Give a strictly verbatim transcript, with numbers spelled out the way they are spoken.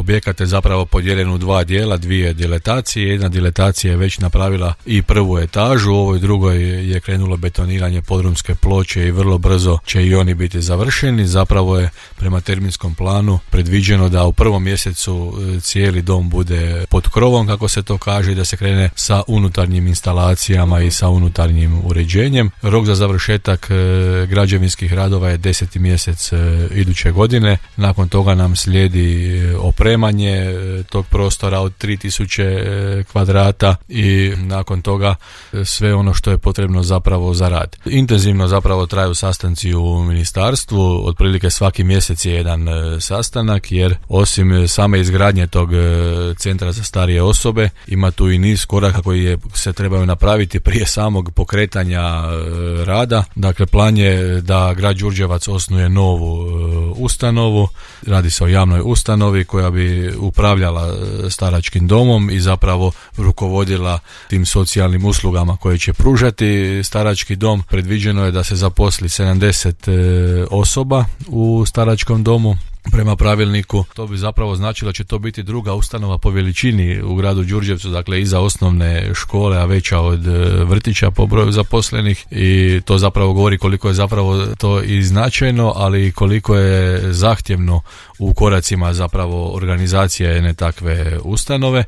objekat je zapravo podijeljen u dva dijela, dvije diletacije. Jedna diletacija je već napravila i prvu etažu, u ovoj drugoj je krenulo betoniranje podrumske ploče i vrlo brzo će i oni biti završeni. Zapravo je prema terminskom planu predviđeno da u prvom mjesecu cijeli dom bude pod krovom, kako se to kaže, da se krene sa unutarnjim instalacijama i sa unutarnjim uređenjem. Rok za završetak građevinskih radova je deseti mjesec iduće godine. Nakon toga nam slijedi opremanje tog prostora od tri tisuće kvadrata i nakon toga sve ono što je potrebno zapravo za rad. Intenzivno zapravo traju sastanci u ministarstvu, otprilike svaki mjesec je jedan sastanak, jer osim same izgradnje tog centra za starije osobe ima tu i niz koraka koji je, se trebaju napraviti prije samog pokretanja rada. Dakle, plan je da grad Đurđevac osnuje novu ustanovu, radi se o javnoj ustanovi koja bi upravljala staračkim domom i zapravo rukovodila tim socijalnim uslugama koje će pružati starački dom. Predviđeno je da se zaposli sedamdeset osoba u staračkom domu. Prema pravilniku to bi zapravo značilo da će to biti druga ustanova po veličini u gradu Đurđevcu, dakle iza osnovne škole, a veća od vrtića po broju zaposlenih, i to zapravo govori koliko je zapravo to i značajno, ali i koliko je zahtjevno u koracima zapravo organizacije jedne takve ustanove.